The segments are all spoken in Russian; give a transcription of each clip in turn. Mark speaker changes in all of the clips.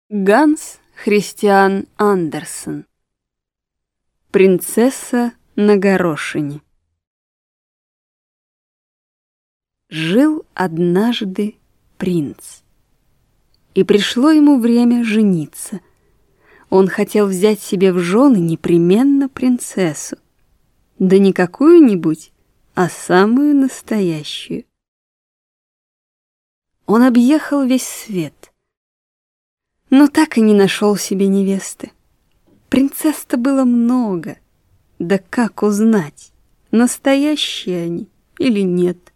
Speaker 1: Ганс Христиан Андерсен. Принцесса на горошине. Жил однажды принц, и пришло ему время жениться. Он хотел взять себе в жены непременно принцессу, да не какую-нибудь, а самую настоящую. Он объехал весь свет, но так и не нашел себе невесты. Принцесс-то было много, да как узнать, настоящие они или нет?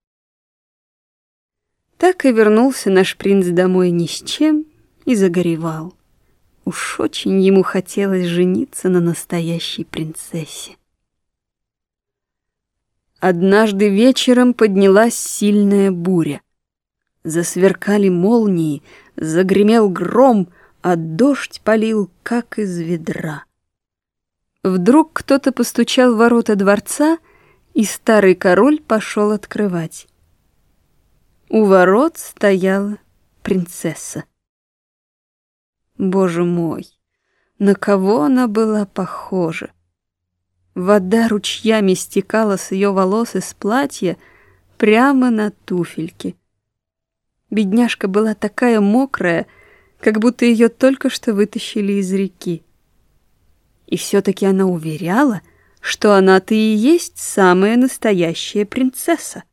Speaker 1: Так и вернулся наш принц домой ни с чем и загоревал. Уж очень ему хотелось жениться на настоящей принцессе. Однажды вечером поднялась сильная буря. Засверкали молнии, загремел гром, а дождь полил, как из ведра. Вдруг кто-то постучал в ворота дворца, и старый король пошел открывать. У ворот стояла принцесса. Боже мой, на кого она была похожа! Вода ручьями стекала с ее волос и с платья прямо на туфельки. Бедняжка была такая мокрая, как будто ее только что вытащили из реки. И все-таки она уверяла, что она-то и есть самая настоящая принцесса.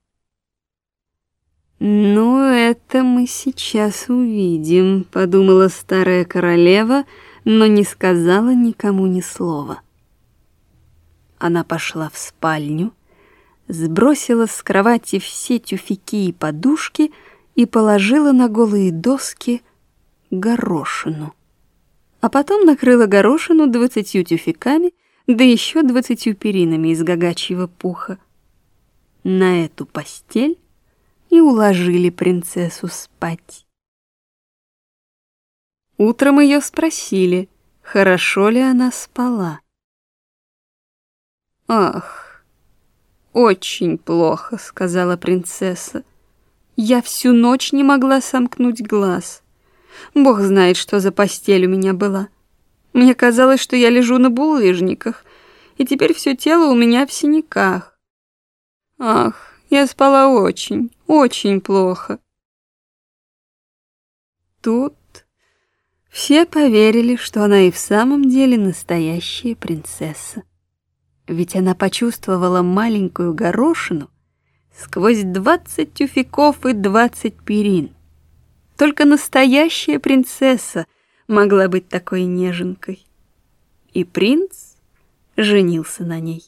Speaker 1: «Ну, это мы сейчас увидим», — подумала старая королева, но не сказала никому ни слова. Она пошла в спальню, сбросила с кровати все тюфяки и подушки и положила на голые доски горошину. А потом накрыла горошину 20 тюфяками, да еще 20 перинами из гагачьего пуха. На эту постель и уложили принцессу спать. Утром ее спросили, хорошо ли она спала. «Ах, очень плохо», — сказала принцесса. «Я всю ночь не могла сомкнуть глаз. Бог знает, что за постель у меня была. Мне казалось, что я лежу на булыжниках, и теперь все тело у меня в синяках. Ах, я спала очень, очень плохо». Тут все поверили, что она и в самом деле настоящая принцесса. Ведь она почувствовала маленькую горошину сквозь 20 тюфяков и 20 перин. Только настоящая принцесса могла быть такой неженкой. И принц женился на ней.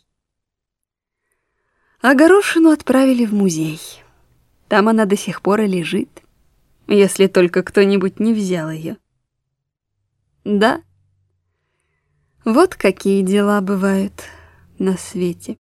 Speaker 1: А горошину отправили в музей. Там она до сих пор и лежит, если только кто-нибудь не взял ее. Да, вот какие дела бывают на свете.